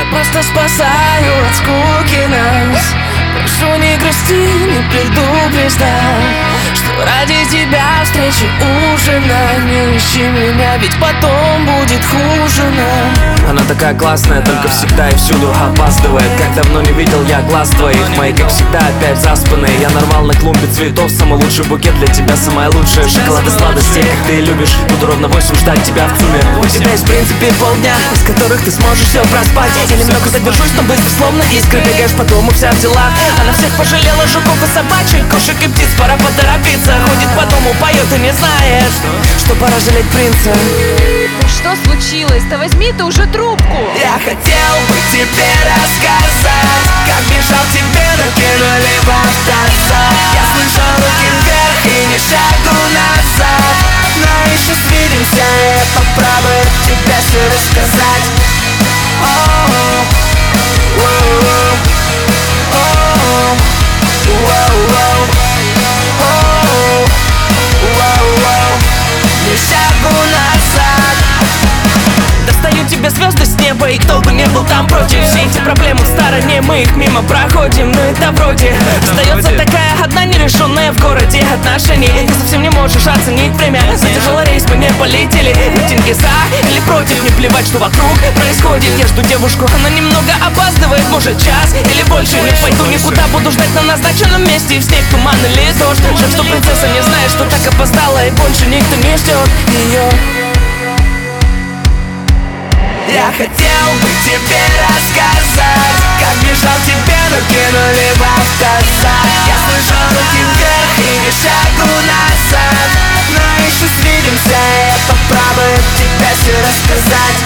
Я просто спасаю от скуки нас. Прошу, не грусти, не предупреждай, что ради тебя встречи ужина. Не ищи меня, ведь потом будет хуже нам. Она такая классная, только всегда и всюду опаздывает. Как давно не видел я глаз твоих, мои, как всегда, опять заспанные. Я нарвал на клумбе цветов самый лучший букет для тебя, самая лучшая шоколад и сладостей, как ты любишь. Буду ровно 8 ждать тебя в ЦУМе. У тебя есть в принципе полдня, из которых ты сможешь все проспать. Я немного задержусь, но быстро, словно искры, бегаешь по дому, вся в делах. Она всех пожалела, жуков и собачек, кошек и птиц, пора поторопиться. Ходит по дому, поет и не знает, что пора жалеть принца. Что случилось? Да возьми ты уже трубку. Я хотел бы тебе рассказать, как бежал тебе, но кинули в автозак. Я слышал руки вверх и ни шагу назад, но еще свидимся, я попробую тебе все рассказать. Ни шагу назад. Достаю тебе звезды с неба, и кто бы не был там против. Все эти проблемы в стороне, мы их мимо проходим, но это вроде остается такая одна нерешенная в городе отношений. Ты совсем не можешь оценить время. Задержала рейс, мы не полетели. Митинги за или против, не плевать, что вокруг происходит. Я жду девушку, она немного опаздывает, может час или больше. Не пойду никуда, буду ждать на назначенном месте. И в снег, туман или дождь. Жаль, что принцесса не знает, что так опоздала, и больше никто не ждет ее. Я хотел бы тебе рассказать, как бежал тебе, но кинули в автозак. Я слышал руки вверх и ни шагу назад, но еще свидимся, я попробую тебе все рассказать.